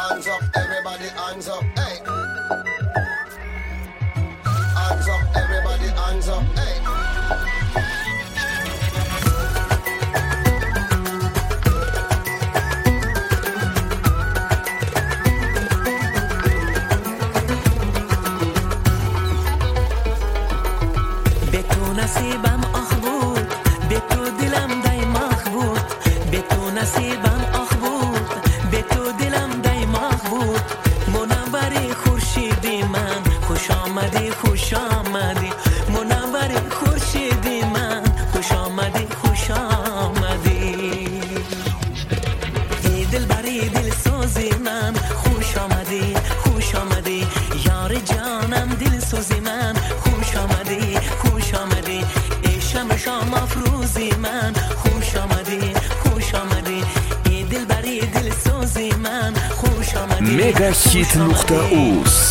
hands up, everybody hands up, hey. Hands up, everybody hands up, hey. به تو نصیبم آخ بود، به تو دلم دیماخ بود، به تو نصیبم آخ بود، به تو دلم دیماخ بود. منوری خورشیدی من، خوش آمدی خوش آمدی. منوری خورشیدی من، خوش آمدی خوش آمدی. ای دلبری دل سوزی من، خوش آمدی خوش آمدی. یار جانم دل سوزی من، خوش آمدی خوش آمدی. ای شم شام افروزی من، خوش آمدی خوش آمدی. ای دلبری دل سوزی من، خوش آمدی. Megahit.uz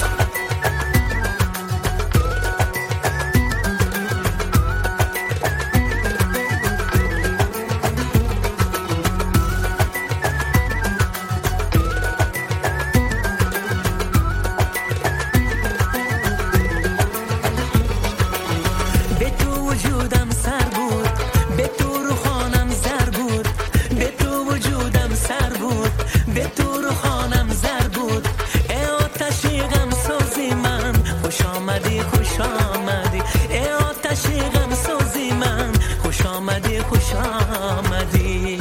به تو وجودم سر بود، به تو روحانم زر بود. به تو وجودم سر بود، به تو روحانم زر بود. ای آتشی غم سوزی من، خوش آمدی خوش آمدی. ای آتشی غم سوزی من، خوش آمدی خوش آمدی.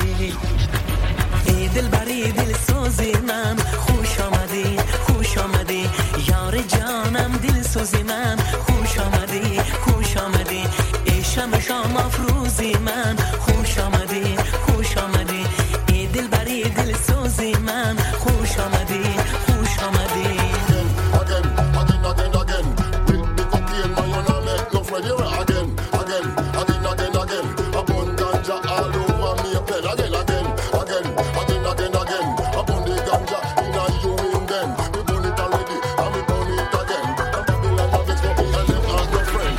ای دلبری دل سوزی من، خوش آمدی خوش آمدی. یار جانم دل سوزی من، خوش آمدی خوش آمدی. ای شم شام افروزی من، خوش آمدی خوش آمدی. ای دلبری دل سوزی من، خوش آمدی خوش آمدی. Again. With the cocaine, man, you know make no friend. You're again. Again. A bun ganja all over me, a pen. Again. A bun the ganja in a you in them. We bun it already, and we bun it again. And Babylon have it for me and them and no friend.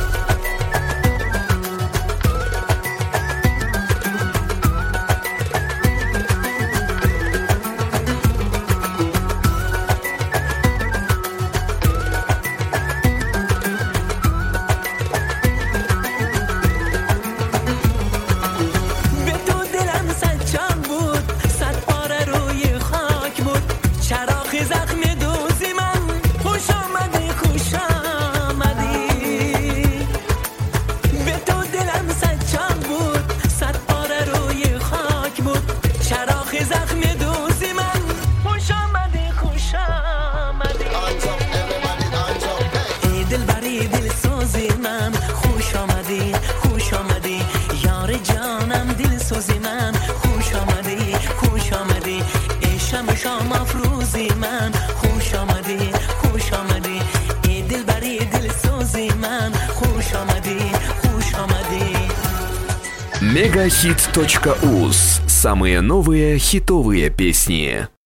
به تو دلم صد جان بود، صد پاره روی خاک بود. چراغ زخم دوزی من، خوش آمدی خوش آمدی. به تو دلم صد جان بود، صد پاره روی خاک بود. چراغ زخم دوزی من، خوش آمدی خوش آمدی. Hands up, everybody hands up, hey. ای دلبری دل سوزی من، خوش آمدی خوش آمدی. یار جانم دل سوزی من، خوش آمدی خوش آمدی. ای شم شام افروزی من، خوش آمدی خوش آمدی. ای دلبری دل سوزی من، خوش آمدی خوش آمدی. Megahit.uz. Самые новые хитовые песни.